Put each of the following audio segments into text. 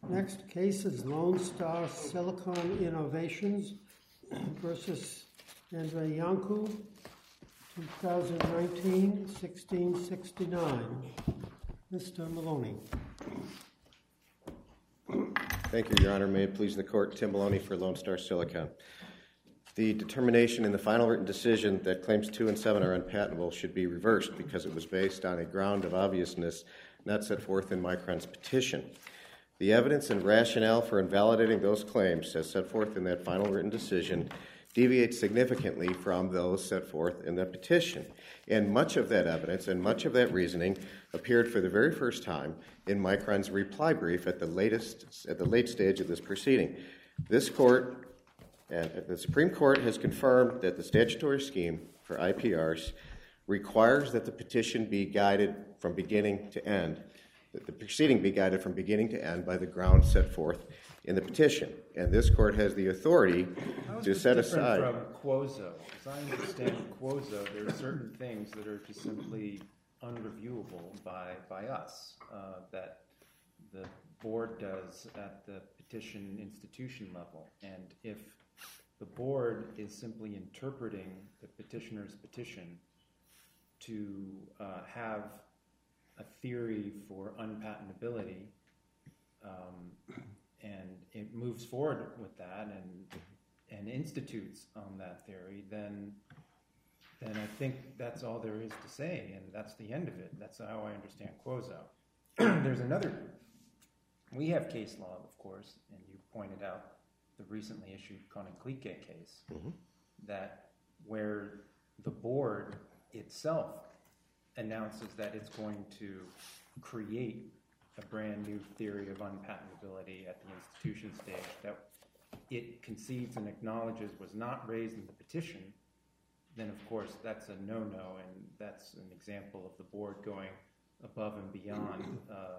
Next case is Lone Star Silicon Innovations versus Andreyanku, 2019-1669. Mr. Maloney. Thank you, Your Honor. May it please the Court, Tim Maloney for Lone Star Silicon. The determination in the final written decision that claims 2 and 7 are unpatentable should be reversed because it was based on a ground of obviousness not set forth in Micron's petition. The evidence and rationale for invalidating those claims, as set forth in that final written decision, deviates significantly from those set forth in the petition. And much of that evidence and much of that reasoning appeared for the very first time in Micron's reply brief at the late stage of this proceeding. This Court, and the Supreme Court, has confirmed that the statutory scheme for IPRs requires that the petition be guided from beginning to end, that the proceeding be guided from beginning to end by the grounds set forth in the petition. And this Court has the authority to set aside... How is this different from Quozo? As I understand Quozo, there are certain things that are just simply unreviewable by us, that the board does at the petition institution level. And if the board is simply interpreting the petitioner's petition to have a theory for unpatentability, and it moves forward with that and institutes on that theory, then I think that's all there is to say, and that's the end of it. That's how I understand Quozo. There's another... We have case law, of course, and you pointed out the recently issued Koniklique case, that where the board itself announces that it's going to create a brand new theory of unpatentability at the institution stage that it concedes and acknowledges was not raised in the petition, then of course that's a no-no, and that's an example of the board going above and beyond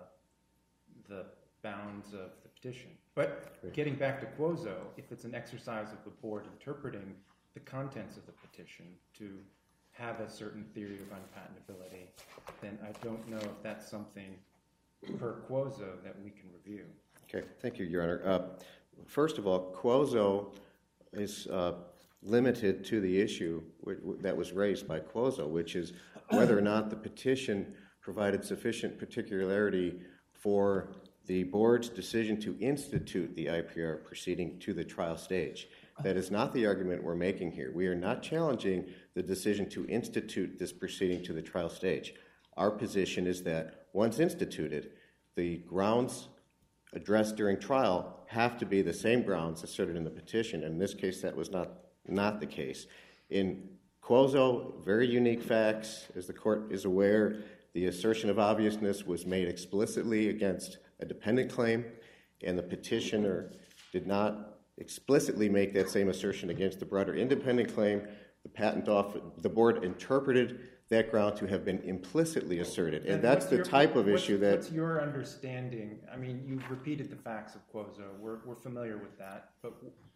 the bounds of the petition. But getting back to Quozo, if it's an exercise of the board interpreting the contents of the petition to have a certain theory of unpatentability, then I don't know if that's something per Quozo that we can review. Okay, thank you, Your Honor. First of all, Quozo is limited to the issue that was raised by Quozo, which is whether or not the petition provided sufficient particularity for the board's decision to institute the IPR proceeding to the trial stage. That is not the argument we're making here. We are not challenging the decision to institute this proceeding to the trial stage. Our position is that once instituted, the grounds addressed during trial have to be the same grounds asserted in the petition. In this case, that was not the case. In Quozo, very unique facts. As the court is aware, the assertion of obviousness was made explicitly against a dependent claim, and the petitioner did not explicitly make that same assertion against the broader independent claim. The board interpreted that ground to have been implicitly asserted, and that's the type of issue that... What's your understanding? I mean, you've repeated the facts of Quozo. We're familiar with that, but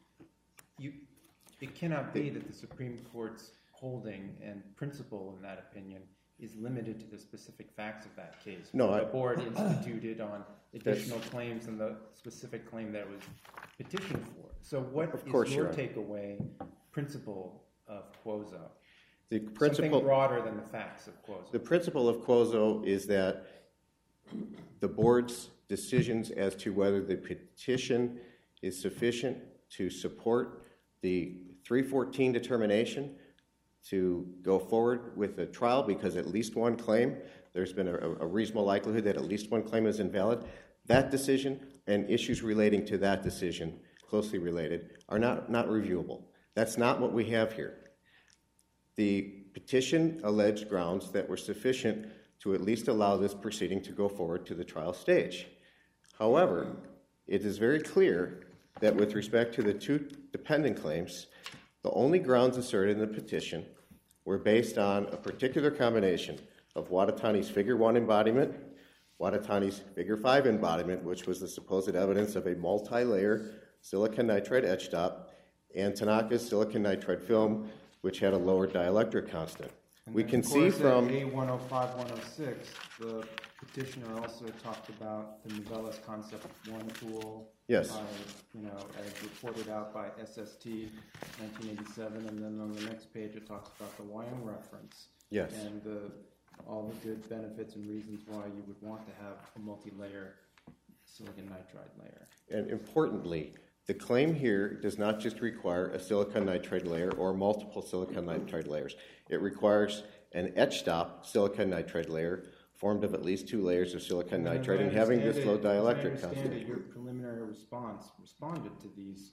it cannot be that the Supreme Court's holding and principle in that opinion is limited to the specific facts of that case. No, the board instituted on additional claims and the specific claim that was petitioned for. So what is your takeaway principle of Quozo? Something broader than the facts of Quozo. The principle of Quozo is that the board's decisions as to whether the petition is sufficient to support the 314 determination to go forward with a trial because at least one claim, there's been a reasonable likelihood that at least one claim is invalid. That decision and issues relating to that decision, closely related, are not reviewable. That's not what we have here. The petition alleged grounds that were sufficient to at least allow this proceeding to go forward to the trial stage. However, it is very clear that with respect to the two dependent claims, the only grounds asserted in the petition were based on a particular combination of Watatani's Figure 1 embodiment, Watatani's Figure 5 embodiment, which was the supposed evidence of a multi-layer silicon nitride etch dot, and Tanaka's silicon nitride film, which had a lower dielectric constant. And We then, can of see course, from... at A105, 106, the petitioner also talked about the Novellis concept of one tool. Yes. As reported out by SST 1987, and then on the next page it talks about the Wang reference. Yes. And all the good benefits and reasons why you would want to have a multi-layer silicon nitride layer. And importantly, the claim here does not just require a silicon nitride layer or multiple silicon nitride layers. It requires an etch-stop silicon nitride layer formed of at least 2 layers of silicon nitride and having this low dielectric constant. Your preliminary response responded to these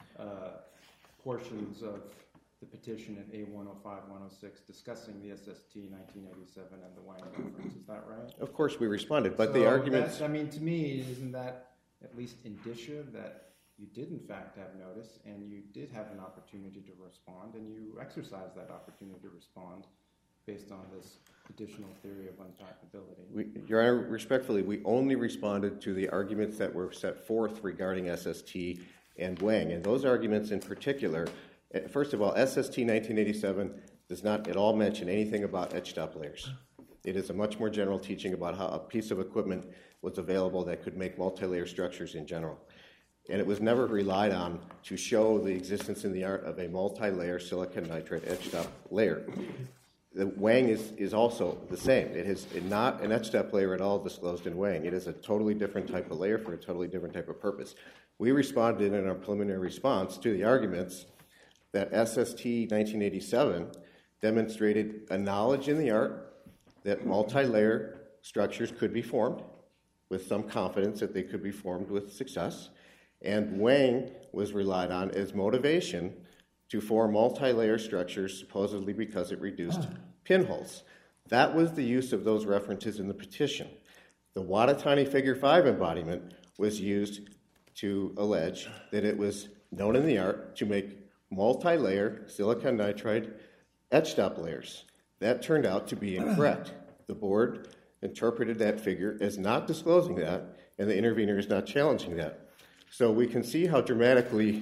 portions of the petition at A105, 106 discussing the SST 1987 and the Wang reference. Is that right? Of course we responded, but So the arguments... to me, isn't that at least indicia that you did in fact have notice and you did have an opportunity to respond and you exercised that opportunity to respond based on this additional theory of unpackability? Your Honor, respectfully, we only responded to the arguments that were set forth regarding SST and Wang. And those arguments in particular, first of all, SST 1987 does not at all mention anything about etch-stop layers. It is a much more general teaching about how a piece of equipment was available that could make multi-layer structures in general. And it was never relied on to show the existence in the art of a multi-layer silicon nitride etch-stop layer. The Wang is also the same. It is not an etch-stop layer at all disclosed in Wang. It is a totally different type of layer for a totally different type of purpose. We responded in our preliminary response to the arguments that SST 1987 demonstrated a knowledge in the art that multi-layer structures could be formed with some confidence that they could be formed with success, and Wang was relied on as motivation to form multi-layer structures supposedly because it reduced pinholes. That was the use of those references in the petition. The Watatani Figure 5 embodiment was used to allege that it was known in the art to make multi-layer silicon nitride etch-stop layers. That turned out to be incorrect. The board interpreted that figure as not disclosing that, and the intervener is not challenging that. So we can see how dramatically,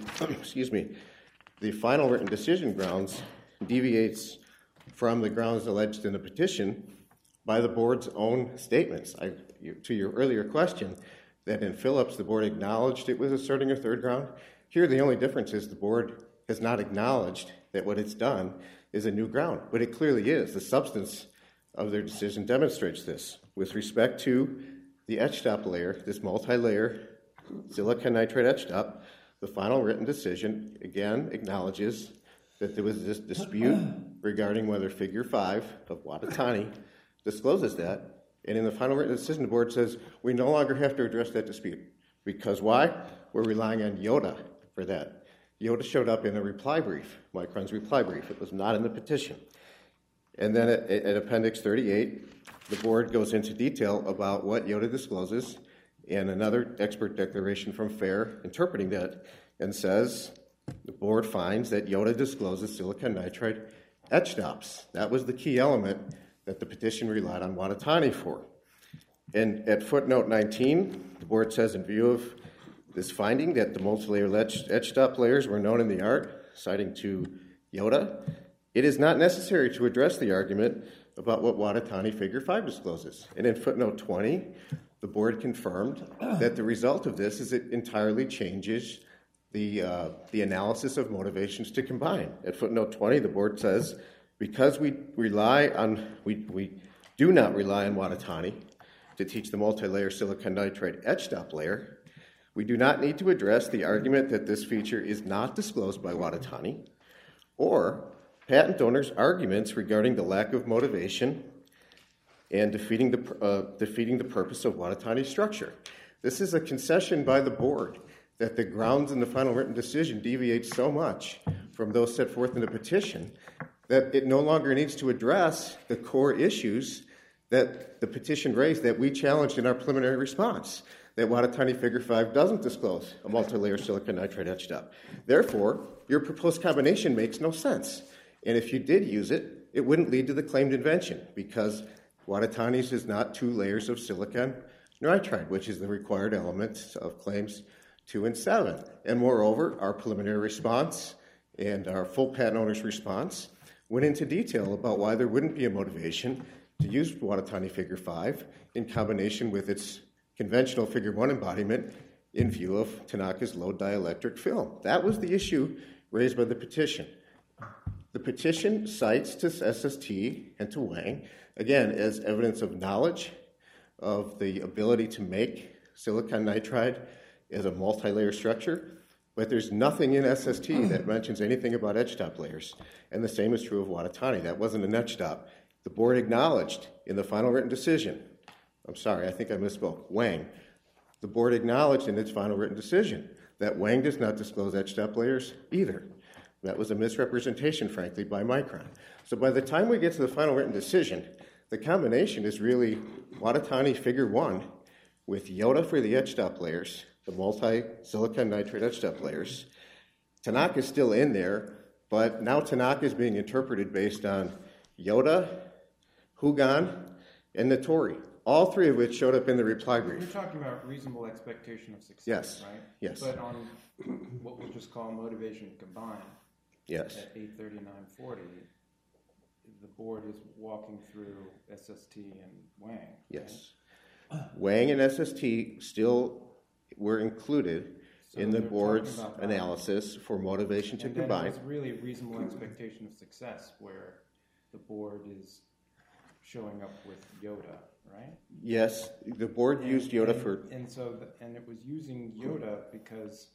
the final written decision grounds deviates from the grounds alleged in the petition by the board's own statements. To your earlier question, that in Phillips the board acknowledged it was asserting a third ground. Here the only difference is the board has not acknowledged that what it's done is a new ground, but it clearly is. The substance of their decision demonstrates this. With respect to the etch-stop layer, this multi-layer silicon nitride etch-stop, the final written decision again acknowledges that there was this dispute regarding whether Figure 5 of Watatani discloses that. And in the final written decision, the board says we no longer have to address that dispute. Because why? We're relying on Yoda for that. Yoda showed up in a reply brief, Micron's reply brief. It was not in the petition. And then at Appendix 38, the board goes into detail about what Yoda discloses and another expert declaration from FAIR interpreting that and says the board finds that Yoda discloses silicon nitride etch-stops. That was the key element that the petition relied on Watatani for. And at footnote 19, the board says in view of this finding that the multi-layer etch-stop layers were known in the art, citing to Yoda, it is not necessary to address the argument about what Watatani Figure 5 discloses. And in footnote 20, the board confirmed that the result of this is it entirely changes the analysis of motivations to combine. At footnote 20, the board says, because we do not rely on Watatani to teach the multi-layer silicon nitride etch-stop layer, we do not need to address the argument that this feature is not disclosed by Watatani or patent owners' arguments regarding the lack of motivation and defeating the purpose of Watatani's structure. This is a concession by the board that the grounds in the final written decision deviate so much from those set forth in the petition that it no longer needs to address the core issues that the petition raised that we challenged in our preliminary response, that Watatani Figure 5 doesn't disclose a multi-layer silicon nitride etch-stop. Therefore, your proposed combination makes no sense. And if you did use it, it wouldn't lead to the claimed invention because Watatani's is not 2 layers of silicon nitride, which is the required elements of claims 2 and 7. And moreover, our preliminary response and our full patent owner's response went into detail about why there wouldn't be a motivation to use Watatani Figure 5 in combination with its conventional Figure 1 embodiment in view of Tanaka's low dielectric film. That was the issue raised by the petition. The petition cites to SST and to Wang, again, as evidence of knowledge of the ability to make silicon nitride as a multi-layer structure, but there's nothing in SST that mentions anything about edge stop layers. And the same is true of Watatani. That wasn't an edge stop. The board acknowledged in the final written decision, I'm sorry, I think I misspoke, Wang. The board acknowledged in its final written decision that Wang does not disclose edge stop layers either. That was a misrepresentation, frankly, by Micron. So by the time we get to the final written decision, the combination is really Watatani Figure 1 with Yoda for the edge stop layers, the multi-silicon nitride edge stop layers. Tanaka is still in there, but now Tanaka is being interpreted based on Yoda, Hugan, and Notori, all three of which showed up in the reply brief. You're talking about reasonable expectation of success, Yes. right? Yes. But on what we'll just call motivation combined, Yes. at 839.40, the board is walking through SST and Wang. Yes. Wang and SST still were included So in the they're board's talking about that. analysis for motivation to And then combine. it's really a reasonable expectation of success where the board is showing up with Yoda, right? Yes, the board used Yoda for... And it was using Yoda because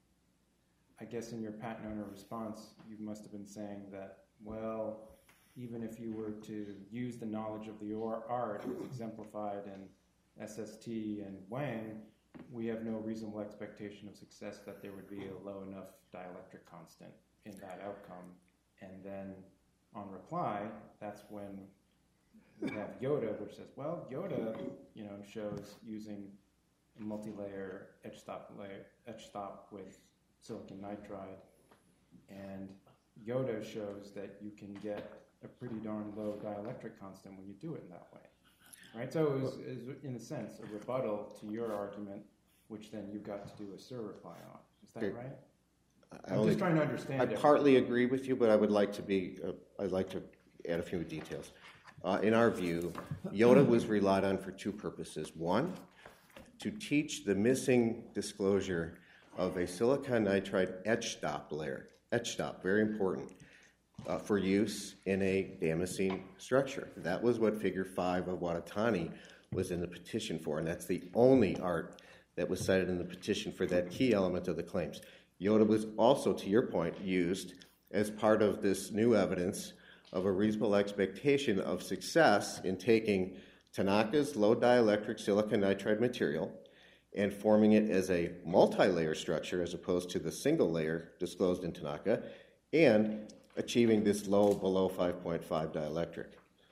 I guess in your patent owner response, you must have been saying that, well, even if you were to use the knowledge of the art as exemplified in SST and Wang, we have no reasonable expectation of success that there would be a low enough dielectric constant in that outcome. And then on reply, that's when we have Yoda, which says, well, Yoda, shows using a multi-layer edge stop with silicon nitride, and Yoda shows that you can get a pretty darn low dielectric constant when you do it in that way, right? So it was in a sense, a rebuttal to your argument, which then you got to do a surreply on. Is that right? I'm just trying to understand. I partly agree with you, but I would like to I'd like to add a few details. In our view, Yoda was relied on for two purposes. One, to teach the missing disclosure of a silicon nitride etch stop layer. Etch stop, very important, for use in a Damascene structure. That was what Figure 5 of Watatani was in the petition for, and that's the only art that was cited in the petition for that key element of the claims. Yoda was also, to your point, used as part of this new evidence of a reasonable expectation of success in taking Tanaka's low dielectric silicon nitride material and forming it as a multi-layer structure as opposed to the single layer disclosed in Tanaka, and achieving this low below 5.5 dielectric.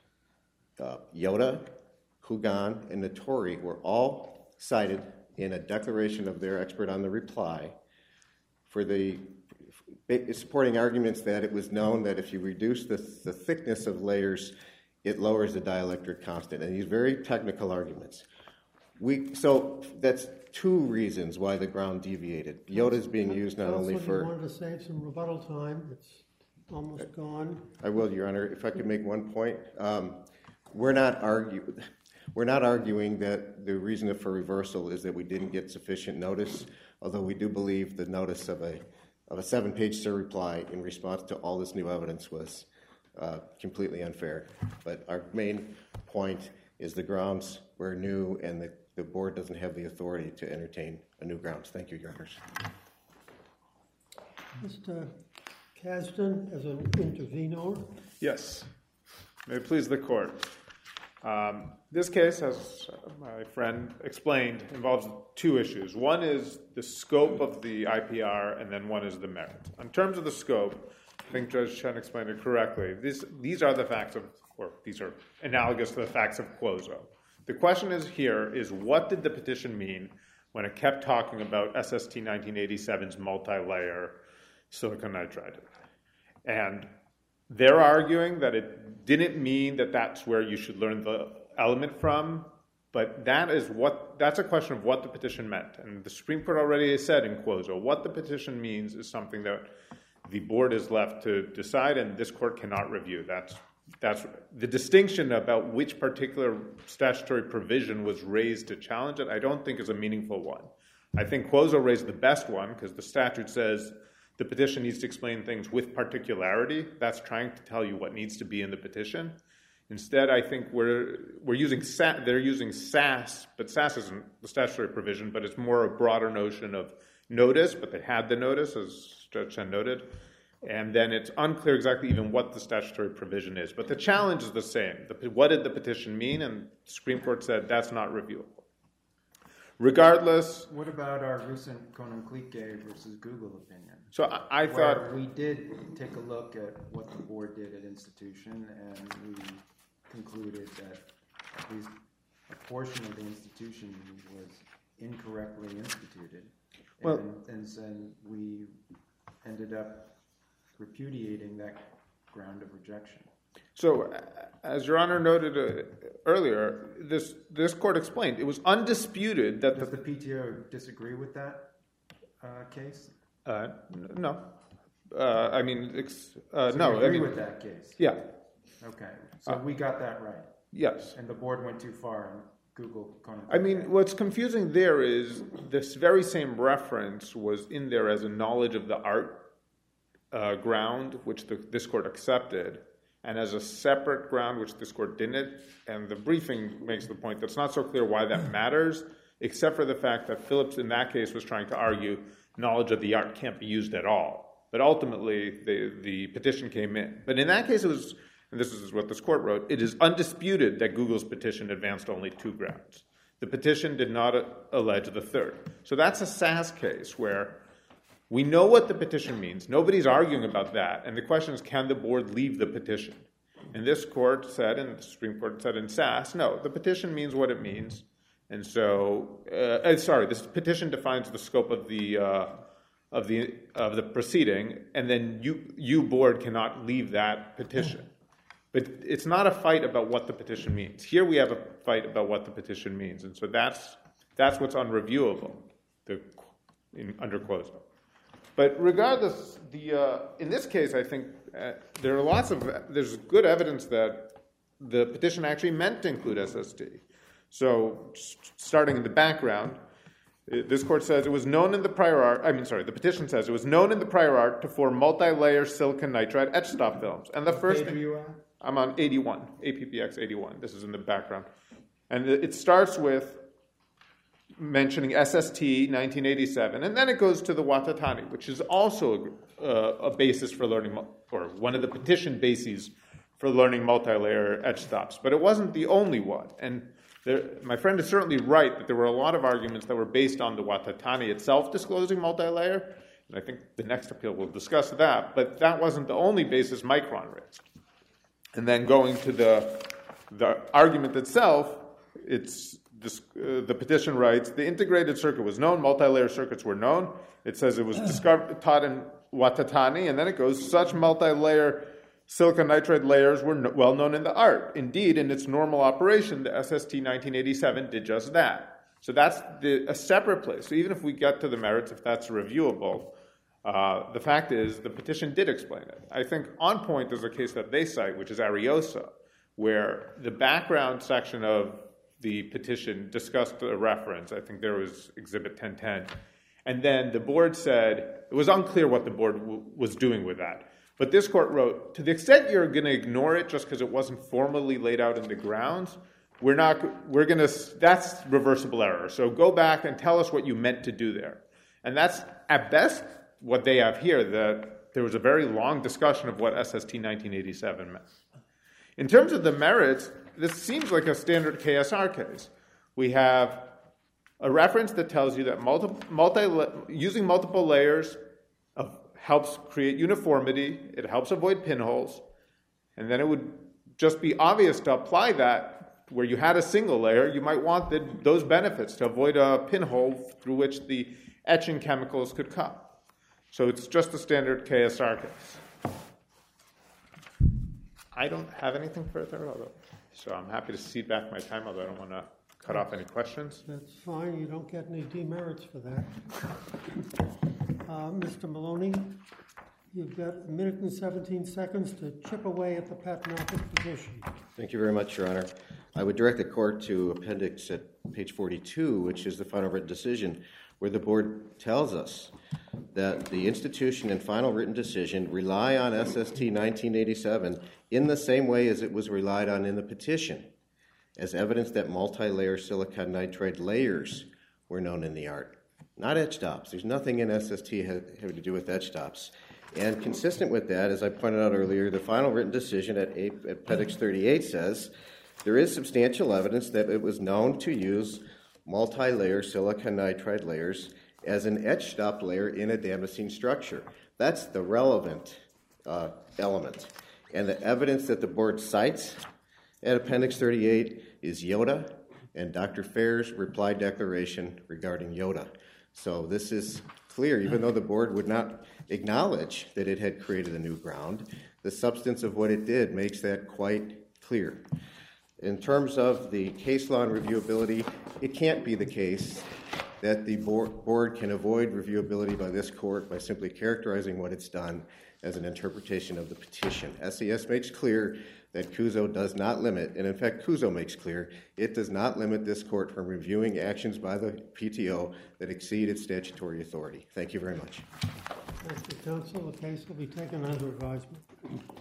Yoda, Hugan, and Notori were all cited in a declaration of their expert on the reply for the supporting arguments that it was known that if you reduce the thickness of layers, it lowers the dielectric constant, and these very technical arguments. So that's two reasons why the ground deviated. Yoda is being used not only for... You wanted to save some rebuttal time. It's almost gone. I will, Your Honor. If I could make one point. We're not arguing that the reason for reversal is that we didn't get sufficient notice, although we do believe the notice of a 7-page surreply in response to all this new evidence was completely unfair. But our main point is the grounds were new, and the board doesn't have the authority to entertain a new grounds. Thank you, Your Honors. Mr. Kasdan, as an intervenor. Yes. May it please the court. This case, as my friend explained, involves two issues. One is the scope of the IPR, and then one is the merit. In terms of the scope, I think Judge Chen explained it correctly. These are the facts these are analogous to the facts of Quozo. The question is what did the petition mean when it kept talking about SST 1987's multi-layer silicon nitride? And they're arguing that it didn't mean that that's where you should learn the element from, but that's a question of what the petition meant. And the Supreme Court already has said in Quozo, what the petition means is something that the board is left to decide, and this court cannot review. That's the distinction about which particular statutory provision was raised to challenge it. I don't think is a meaningful one. I think Quozo raised the best one because the statute says the petition needs to explain things with particularity. That's trying to tell you what needs to be in the petition. Instead, I think they're using SAS, but SAS isn't the statutory provision, but it's more a broader notion of notice, but they had the notice, as Judge Chen noted, and then it's unclear exactly even what the statutory provision is. But the challenge is the same. What did the petition mean? And the Supreme Court said that's not reviewable. Regardless... What about our recent Kononklike versus Google opinion? So I thought... we did take a look at what the board did at institution, and we concluded that at least a portion of the institution was incorrectly instituted. Well, and we ended up repudiating that ground of rejection. So, as Your Honor noted earlier, this court explained it was undisputed that Does the PTO disagree with that case? No. I mean, So no. you agree I mean, with that case? yeah. Okay, so we got that right. Yes. And the board went too far and Google Kononklike. I mean, what's confusing there is this very same reference was in there as a knowledge of the art ground, which this court accepted, and as a separate ground, which this court didn't. And the briefing makes the point that it's not so clear why that matters, except for the fact that Phillips in that case was trying to argue knowledge of the art can't be used at all. But ultimately, the petition came in. But in that case, it was, and this is what this court wrote, it is undisputed that Google's petition advanced only 2 grounds. The petition did not allege the third. So that's a SAS case where we know what the petition means. Nobody's arguing about that. And the question is, can the board leave the petition? And this court said, and the Supreme Court said in SAS, no, the petition means what it means. And so, this petition defines the scope of the proceeding, and then you board cannot leave that petition. But it's not a fight about what the petition means. Here we have a fight about what the petition means, and so that's what's unreviewable under Quozo. But regardless, in this case, I think there's good evidence that the petition actually meant to include SST. So, starting in the background, this court says it was known in the prior art. The petition says it was known in the prior art to form multi-layer silicon nitride etch stop films. And the first thing, I'm on 81, APPX 81. This is in the background, and it starts with mentioning SST 1987, and then it goes to the Watatani, which is also a basis for learning, or one of the petition bases for learning multi-layer etch stops. But it wasn't the only one, and my friend is certainly right that there were a lot of arguments that were based on the Watatani itself disclosing multi-layer, and I think the next appeal will discuss that, but that wasn't the only basis Micron raised. And then going to the argument itself, the petition writes, the integrated circuit was known, multi-layer circuits were known. It says it was taught in Watatani, and then it goes, such multi-layer silicon nitride layers were well known in the art. Indeed, in its normal operation, the SST 1987 did just that. So that's a separate place. So even if we get to the merits, if that's reviewable, the fact is the petition did explain it. I think on point is a case that they cite, which is Ariosa, where the background section of the petition discussed a reference. I think there was Exhibit 1010. And then the board said, it was unclear what the board was doing with that. But this court wrote, to the extent you're going to ignore it just because it wasn't formally laid out in the grounds, that's reversible error. So go back and tell us what you meant to do there. And that's, at best, what they have here, that there was a very long discussion of what SST 1987 meant. In terms of the merits, this seems like a standard KSR case. We have a reference that tells you that using multiple layers helps create uniformity, it helps avoid pinholes, and then it would just be obvious to apply that where you had a single layer, you might want those benefits to avoid a pinhole through which the etching chemicals could come. So it's just a standard KSR case. I don't have anything further, so I'm happy to cede back my time, although I don't want to cut off any questions. That's fine. You don't get any demerits for that. Mr. Maloney, You've got a minute and 17 seconds to chip away at the patent office position. Thank you very much, Your Honor. I would direct the court to appendix at page 42, which is the final written decision, where the board tells us that the institution and final written decision rely on SST 1987 in the same way as it was relied on in the petition, as evidence that multi-layer silicon nitride layers were known in the art, not etch stops. There's nothing in SST having to do with etch stops. And consistent with that, as I pointed out earlier, the final written decision at appendix 38 says there is substantial evidence that it was known to use multi-layer silicon nitride layers as an etch stop layer in a damascene structure. That's the relevant element. And the evidence that the board cites at appendix 38 is Yoda and Dr. Fair's reply declaration regarding Yoda. So this is clear, even though the board would not acknowledge that it had created a new ground, the substance of what it did makes that quite clear. In terms of the case law and reviewability, it can't be the case that the board can avoid reviewability by this court by simply characterizing what it's done as an interpretation of the petition. SES makes clear that CUSO does not limit, and in fact CUSO makes clear, it does not limit this court from reviewing actions by the PTO that exceed its statutory authority. Thank you very much. Thank you, counsel. The case will be taken under advisement.